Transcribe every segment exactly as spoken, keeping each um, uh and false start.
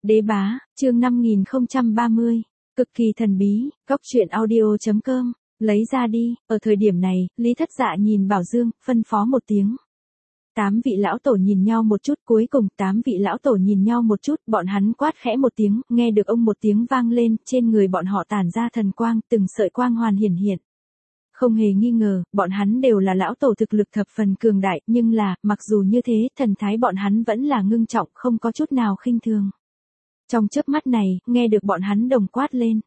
Đế bá, chương năm nghìn không trăm ba mươi, cực kỳ thần bí, góc truyện audio.com, lấy ra đi. Ở thời điểm này, Lý Thất Dạ nhìn Bảo Dương, phân phó một tiếng. Tám vị lão tổ nhìn nhau một chút, cuối cùng tám vị lão tổ nhìn nhau một chút, bọn hắn quát khẽ một tiếng, nghe được ông một tiếng vang lên, trên người bọn họ tản ra thần quang, từng sợi quang hoàn hiển hiện. Không hề nghi ngờ, bọn hắn đều là lão tổ thực lực thập phần cường đại, nhưng là, mặc dù như thế, thần thái bọn hắn vẫn là ngưng trọng, không có chút nào khinh thường. Trong chớp mắt này, nghe được bọn hắn đồng quát lên.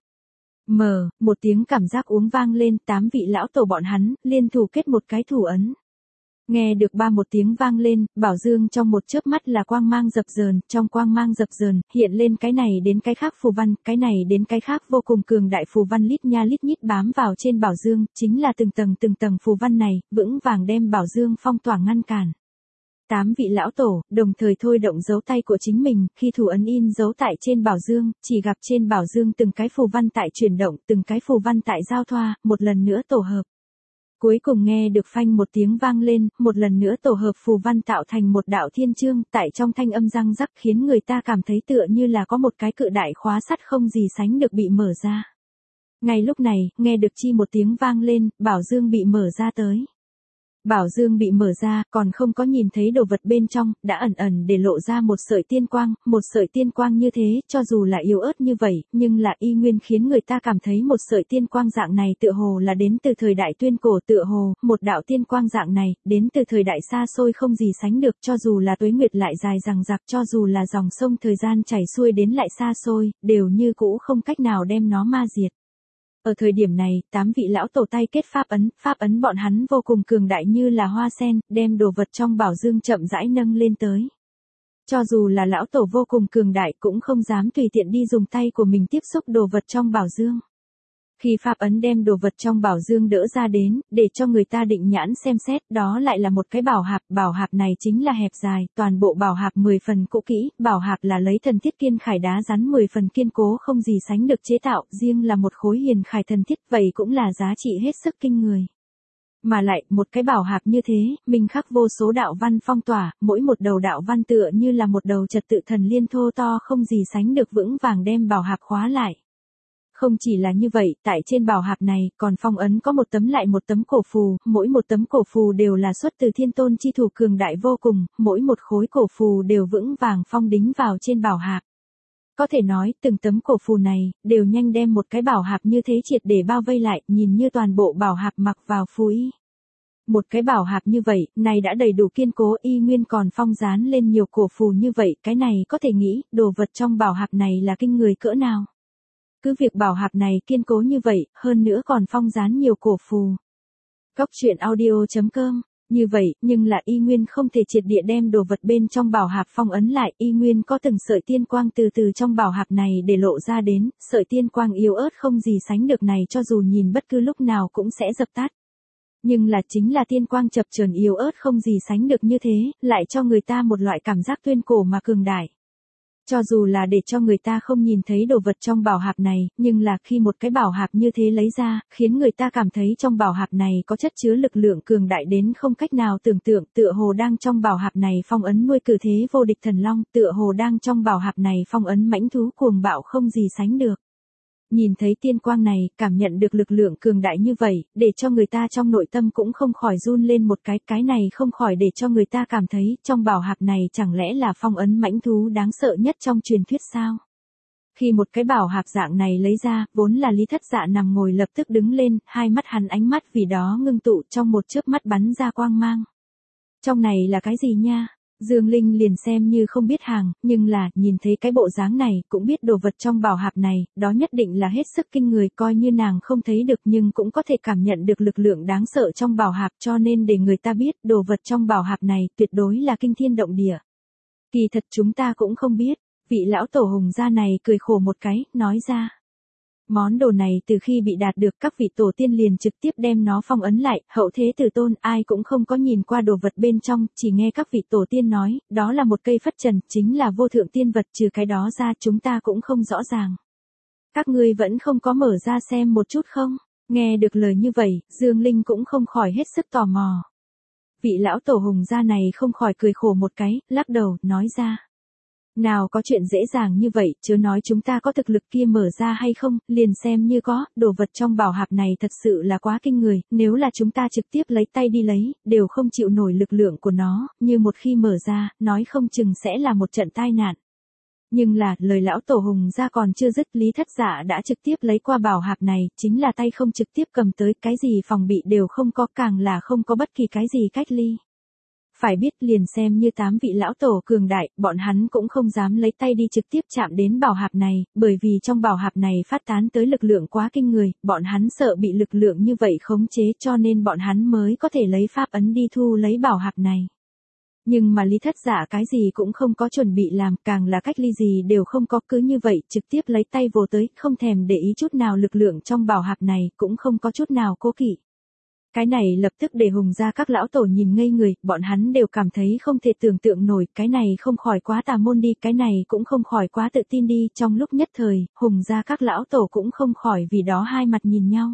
Mờ, một tiếng cảm giác uống vang lên, tám vị lão tổ bọn hắn, liên thủ kết một cái thủ ấn. Nghe được ba một tiếng vang lên, Bảo Dương trong một chớp mắt là quang mang dập dờn, trong quang mang dập dờn, hiện lên cái này đến cái khác phù văn, cái này đến cái khác vô cùng cường đại phù văn lít nha lít nhít bám vào trên Bảo Dương, chính là từng tầng từng tầng phù văn này, vững vàng đem Bảo Dương phong tỏa ngăn cản. Tám vị lão tổ, đồng thời thôi động dấu tay của chính mình, khi thủ ấn in dấu tại trên Bảo Dương, chỉ gặp trên Bảo Dương từng cái phù văn tại chuyển động, từng cái phù văn tại giao thoa, một lần nữa tổ hợp. Cuối cùng nghe được phanh một tiếng vang lên, một lần nữa tổ hợp phù văn tạo thành một đạo thiên chương, tại trong thanh âm răng rắc khiến người ta cảm thấy tựa như là có một cái cự đại khóa sắt không gì sánh được bị mở ra. Ngay lúc này, nghe được chi một tiếng vang lên, Bảo Dương bị mở ra tới. Bảo Dương bị mở ra, còn không có nhìn thấy đồ vật bên trong, đã ẩn ẩn để lộ ra một sợi tiên quang, một sợi tiên quang như thế, cho dù là yếu ớt như vậy, nhưng là y nguyên khiến người ta cảm thấy một sợi tiên quang dạng này tựa hồ là đến từ thời đại tuyên cổ, tựa hồ, một đạo tiên quang dạng này, đến từ thời đại xa xôi không gì sánh được, cho dù là tuế nguyệt lại dài dằng dặc, cho dù là dòng sông thời gian chảy xuôi đến lại xa xôi, đều như cũ không cách nào đem nó ma diệt. Ở thời điểm này, tám vị lão tổ tay kết pháp ấn, pháp ấn bọn hắn vô cùng cường đại như là hoa sen, đem đồ vật trong Bảo Dương chậm rãi nâng lên tới. Cho dù là lão tổ vô cùng cường đại cũng không dám tùy tiện đi dùng tay của mình tiếp xúc đồ vật trong Bảo Dương. Khi pháp ấn đem đồ vật trong Bảo Dương đỡ ra đến, để cho người ta định nhãn xem xét, đó lại là một cái bảo hạp, bảo hạp này chính là hẹp dài, toàn bộ bảo hạp mười phần cũ kỹ, bảo hạp là lấy thần thiết kiên khải đá rắn mười phần kiên cố không gì sánh được chế tạo, riêng là một khối hiền khải thần thiết, vậy cũng là giá trị hết sức kinh người. Mà lại, một cái bảo hạp như thế, mình khắc vô số đạo văn phong tỏa, mỗi một đầu đạo văn tựa như là một đầu trật tự thần liên thô to không gì sánh được vững vàng đem bảo hạp khóa lại. Không chỉ là như vậy, tại trên bảo hạp này, còn phong ấn có một tấm lại một tấm cổ phù, mỗi một tấm cổ phù đều là xuất từ thiên tôn chi thủ cường đại vô cùng, mỗi một khối cổ phù đều vững vàng phong đính vào trên bảo hạp. Có thể nói, từng tấm cổ phù này, đều nhanh đem một cái bảo hạp như thế triệt để bao vây lại, nhìn như toàn bộ bảo hạp mặc vào phù y. Một cái bảo hạp như vậy, này đã đầy đủ kiên cố y nguyên còn phong dán lên nhiều cổ phù như vậy, cái này có thể nghĩ, đồ vật trong bảo hạp này là kinh người cỡ nào. Cứ việc bảo hạp này kiên cố như vậy, hơn nữa còn phong dán nhiều cổ phù. Góc truyện audio.com, như vậy, nhưng là y nguyên không thể triệt địa đem đồ vật bên trong bảo hạp phong ấn lại, y nguyên có từng sợi tiên quang từ từ trong bảo hạp này để lộ ra đến, sợi tiên quang yếu ớt không gì sánh được này cho dù nhìn bất cứ lúc nào cũng sẽ dập tắt. Nhưng là chính là tiên quang chập chờn yếu ớt không gì sánh được như thế, lại cho người ta một loại cảm giác tuyên cổ mà cường đại. Cho dù là để cho người ta không nhìn thấy đồ vật trong bảo hạp này, nhưng là khi một cái bảo hạp như thế lấy ra, khiến người ta cảm thấy trong bảo hạp này có chất chứa lực lượng cường đại đến không cách nào tưởng tượng, tựa hồ đang trong bảo hạp này phong ấn nuôi cử thế vô địch thần long, tựa hồ đang trong bảo hạp này phong ấn mãnh thú cuồng bạo không gì sánh được. Nhìn thấy tiên quang này, cảm nhận được lực lượng cường đại như vậy, để cho người ta trong nội tâm cũng không khỏi run lên một cái, cái này không khỏi để cho người ta cảm thấy, trong bảo hạp này chẳng lẽ là phong ấn mãnh thú đáng sợ nhất trong truyền thuyết sao? Khi một cái bảo hạp dạng này lấy ra, vốn là Lý Thất Dạ nằm ngồi lập tức đứng lên, hai mắt hắn ánh mắt vì đó ngưng tụ trong một chớp mắt bắn ra quang mang. Trong này là cái gì nha? Dương Linh liền xem như không biết hàng, nhưng là, nhìn thấy cái bộ dáng này, cũng biết đồ vật trong bảo hạp này, đó nhất định là hết sức kinh người, coi như nàng không thấy được nhưng cũng có thể cảm nhận được lực lượng đáng sợ trong bảo hạp, cho nên để người ta biết, đồ vật trong bảo hạp này, tuyệt đối là kinh thiên động địa. Kỳ thật chúng ta cũng không biết, vị lão tổ Hùng gia này cười khổ một cái, nói ra. Món đồ này từ khi bị đạt được các vị tổ tiên liền trực tiếp đem nó phong ấn lại, hậu thế từ tôn ai cũng không có nhìn qua đồ vật bên trong, chỉ nghe các vị tổ tiên nói, đó là một cây phất trần, chính là vô thượng tiên vật, trừ cái đó ra chúng ta cũng không rõ ràng. Các ngươi vẫn không có mở ra xem một chút không? Nghe được lời như vậy, Dương Linh cũng không khỏi hết sức tò mò. Vị lão tổ Hùng gia này không khỏi cười khổ một cái, lắc đầu, nói ra. Nào có chuyện dễ dàng như vậy, chớ nói chúng ta có thực lực kia mở ra hay không, liền xem như có, đồ vật trong bảo hạp này thật sự là quá kinh người, nếu là chúng ta trực tiếp lấy tay đi lấy, đều không chịu nổi lực lượng của nó, như một khi mở ra, nói không chừng sẽ là một trận tai nạn. Nhưng là, lời lão tổ Hùng gia còn chưa dứt, Lý Thất Dạ đã trực tiếp lấy qua bảo hạp này, chính là tay không trực tiếp cầm tới, cái gì phòng bị đều không có, càng là không có bất kỳ cái gì cách ly. Phải biết liền xem như tám vị lão tổ cường đại, bọn hắn cũng không dám lấy tay đi trực tiếp chạm đến bảo hạp này, bởi vì trong bảo hạp này phát tán tới lực lượng quá kinh người, bọn hắn sợ bị lực lượng như vậy khống chế cho nên bọn hắn mới có thể lấy pháp ấn đi thu lấy bảo hạp này. Nhưng mà Lý Thất Dạ cái gì cũng không có chuẩn bị làm, càng là cách ly gì đều không có, cứ như vậy trực tiếp lấy tay vồ tới, không thèm để ý chút nào lực lượng trong bảo hạp này, cũng không có chút nào cố kỵ. Cái này lập tức để Hùng gia các lão tổ nhìn ngây người, bọn hắn đều cảm thấy không thể tưởng tượng nổi, cái này không khỏi quá tà môn đi, cái này cũng không khỏi quá tự tin đi, trong lúc nhất thời, Hùng gia các lão tổ cũng không khỏi vì đó hai mặt nhìn nhau.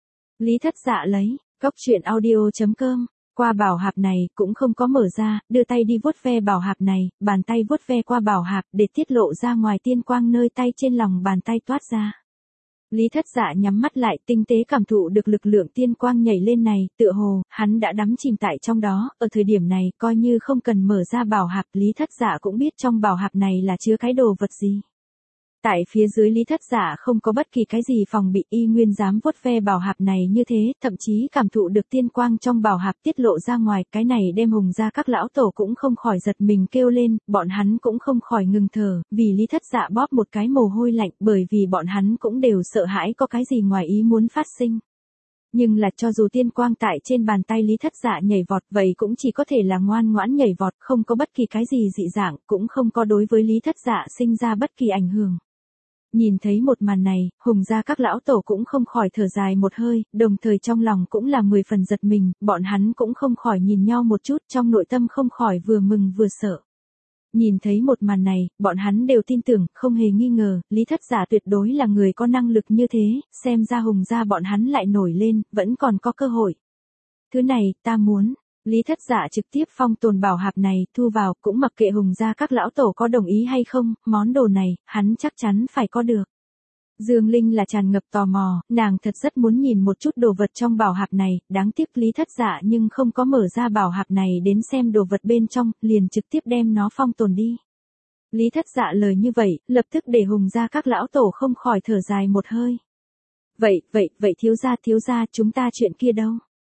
Lý Thất Dạ lấy, cốc truyện audio chấm com, qua bảo hạp này, cũng không có mở ra, đưa tay đi vuốt ve bảo hạp này, bàn tay vuốt ve qua bảo hạp để tiết lộ ra ngoài tiên quang nơi tay trên lòng bàn tay toát ra. Lý Thất Dạ nhắm mắt lại, tinh tế cảm thụ được lực lượng tiên quang nhảy lên này, tựa hồ, hắn đã đắm chìm tại trong đó, ở thời điểm này, coi như không cần mở ra bảo hạp, Lý Thất Dạ cũng biết trong bảo hạp này là chứa cái đồ vật gì. Tại phía dưới Lý Thất Dạ không có bất kỳ cái gì phòng bị, y nguyên dám vuốt ve bảo hạp này như thế, thậm chí cảm thụ được tiên quang trong bảo hạp tiết lộ ra ngoài, cái này đem Hùng gia các lão tổ cũng không khỏi giật mình kêu lên, bọn hắn cũng không khỏi ngừng thở, vì Lý Thất Dạ bóp một cái mồ hôi lạnh, bởi vì bọn hắn cũng đều sợ hãi có cái gì ngoài ý muốn phát sinh. Nhưng là cho dù tiên quang tại trên bàn tay Lý Thất Dạ nhảy vọt, vậy cũng chỉ có thể là ngoan ngoãn nhảy vọt, không có bất kỳ cái gì dị dạng, cũng không có đối với Lý Thất Dạ sinh ra bất kỳ ảnh hưởng. Nhìn thấy một màn này, Hùng gia các lão tổ cũng không khỏi thở dài một hơi, đồng thời trong lòng cũng là mười phần giật mình, bọn hắn cũng không khỏi nhìn nhau một chút, trong nội tâm không khỏi vừa mừng vừa sợ. Nhìn thấy một màn này, bọn hắn đều tin tưởng, không hề nghi ngờ, Lý Thất Dạ tuyệt đối là người có năng lực như thế, xem ra Hùng gia bọn hắn lại nổi lên, vẫn còn có cơ hội. Thứ này, ta muốn. Lý Thất Dạ trực tiếp phong tồn bảo hạp này, thu vào, cũng mặc kệ Hùng gia các lão tổ có đồng ý hay không, món đồ này, hắn chắc chắn phải có được. Dương Linh là tràn ngập tò mò, nàng thật rất muốn nhìn một chút đồ vật trong bảo hạp này, đáng tiếc Lý Thất Dạ nhưng không có mở ra bảo hạp này đến xem đồ vật bên trong, liền trực tiếp đem nó phong tồn đi. Lý Thất Dạ lời như vậy, lập tức để Hùng gia các lão tổ không khỏi thở dài một hơi. Vậy, vậy, vậy thiếu gia thiếu gia chúng ta chuyện kia đâu?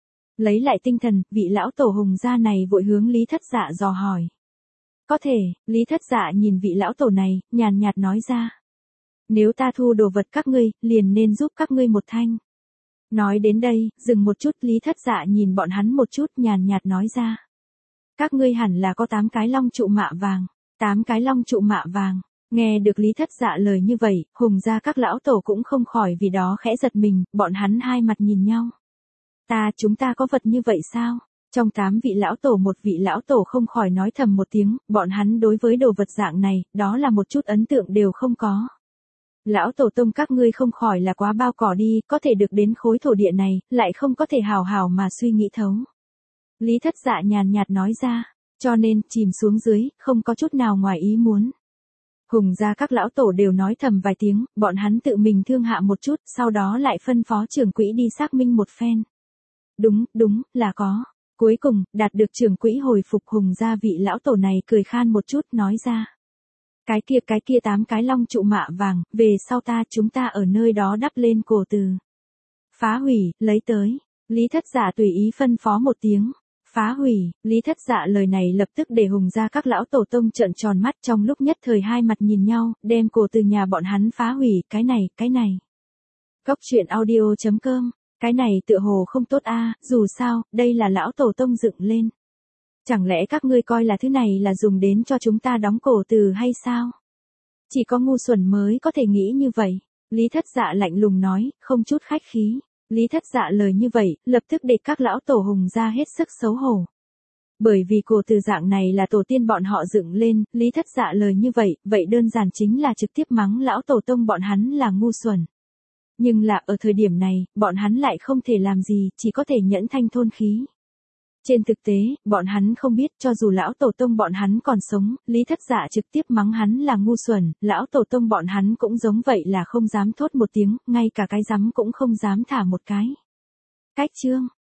Lấy lại tinh thần, vị lão tổ Hùng gia này vội hướng Lý Thất Dạ dò hỏi. Có thể, Lý Thất Dạ nhìn vị lão tổ này, nhàn nhạt nói ra. Nếu ta thu đồ vật các ngươi, liền nên giúp các ngươi một thanh. Nói đến đây, dừng một chút, Lý Thất Dạ nhìn bọn hắn một chút, nhàn nhạt nói ra. Các ngươi hẳn là có tám cái long trụ mạ vàng, tám cái long trụ mạ vàng. Nghe được Lý Thất Dạ lời như vậy, Hùng gia các lão tổ cũng không khỏi vì đó khẽ giật mình, bọn hắn hai mặt nhìn nhau. Ta, chúng ta có vật như vậy sao? Trong tám vị lão tổ một vị lão tổ không khỏi nói thầm một tiếng, bọn hắn đối với đồ vật dạng này, đó là một chút ấn tượng đều không có. Lão tổ tông các ngươi không khỏi là quá bao cỏ đi, có thể được đến khối thổ địa này, lại không có thể hào hào mà suy nghĩ thấu. Lý Thất Dạ nhàn nhạt nói ra, cho nên, chìm xuống dưới, không có chút nào ngoài ý muốn. Hùng gia các lão tổ đều nói thầm vài tiếng, bọn hắn tự mình thương hạ một chút, sau đó lại phân phó trưởng quỹ đi xác minh một phen. Đúng, đúng, là có. Cuối cùng, đạt được trưởng quỹ hồi phục Hùng gia vị lão tổ này cười khan một chút nói ra. Cái kia cái kia tám cái long trụ mạ vàng, về sau ta chúng ta ở nơi đó đắp lên cổ từ. Phá hủy, lấy tới. Lý Thất Dạ tùy ý phân phó một tiếng. Phá hủy, Lý Thất Dạ lời này lập tức để Hùng gia các lão tổ tông trợn tròn mắt trong lúc nhất thời hai mặt nhìn nhau, đem cổ từ nhà bọn hắn phá hủy, cái này, cái này. Cốc truyện audio chấm com, cái này tựa hồ không tốt a, dù sao, đây là lão tổ tông dựng lên. Chẳng lẽ các ngươi coi là thứ này là dùng đến cho chúng ta đóng cổ từ hay sao? Chỉ có ngu xuẩn mới có thể nghĩ như vậy. Lý Thất Dạ lạnh lùng nói, không chút khách khí. Lý Thất Dạ lời như vậy, lập tức để các lão tổ Hùng gia hết sức xấu hổ. Bởi vì cổ từ dạng này là tổ tiên bọn họ dựng lên, Lý Thất Dạ lời như vậy, vậy đơn giản chính là trực tiếp mắng lão tổ tông bọn hắn là ngu xuẩn. Nhưng là ở thời điểm này, bọn hắn lại không thể làm gì, chỉ có thể nhẫn thanh thôn khí. Trên thực tế, bọn hắn không biết cho dù lão tổ tông bọn hắn còn sống, Lý Thất Dạ trực tiếp mắng hắn là ngu xuẩn, lão tổ tông bọn hắn cũng giống vậy là không dám thốt một tiếng, ngay cả cái rắm cũng không dám thả một cái. Cách chương